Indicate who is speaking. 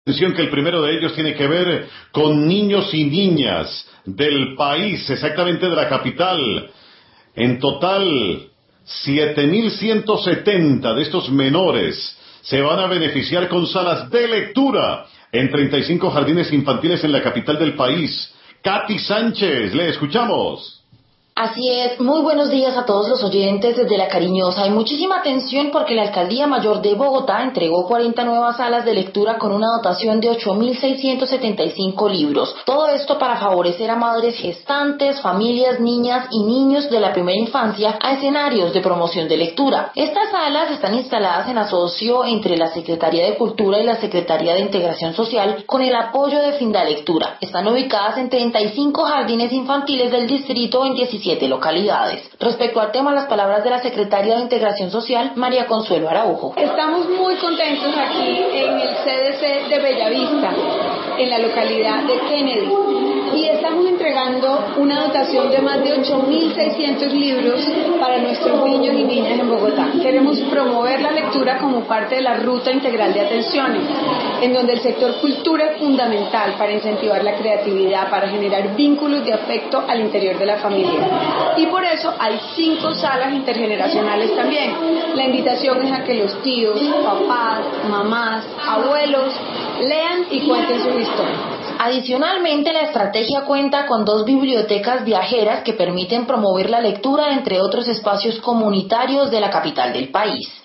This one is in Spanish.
Speaker 1: Atención que el primero de ellos tiene que ver con niños y niñas del país, exactamente de la capital. En total, 7.170 de estos menores se van a beneficiar con salas de lectura en 35 jardines infantiles en la capital del país. Katy Sánchez, le escuchamos.
Speaker 2: Así es, muy buenos días a todos los oyentes desde La Cariñosa. Hay muchísima atención porque la Alcaldía Mayor de Bogotá entregó 40 nuevas salas de lectura con una dotación de 8.675 libros. Todo esto para favorecer a madres gestantes, familias, niñas y niños de la primera infancia a escenarios de promoción de lectura. Estas salas están instaladas en asocio entre la Secretaría de Cultura y la Secretaría de Integración Social con el apoyo de Findalectura. Están ubicadas en 35 jardines infantiles del distrito en 17 localidades. Respecto al tema, las palabras de la secretaria de Integración Social, María Consuelo Araujo.
Speaker 3: Estamos muy contentos aquí en el CDC de Bellavista, en la localidad de Kennedy, y estamos entregando una dotación de más de 8.600 libros para nuestros niños y niñas en Bogotá. Queremos promover la lectura como parte de la ruta integral de atenciones, en donde el sector cultura es fundamental para incentivar la creatividad, para generar vínculos de afecto al interior de la familia. Y por eso hay 5 salas intergeneracionales también. La invitación es a que los tíos, papás, mamás, abuelos lean y cuenten sus historias.
Speaker 2: Adicionalmente, la estrategia cuenta con 2 bibliotecas viajeras que permiten promover la lectura, entre otros espacios comunitarios de la capital del país.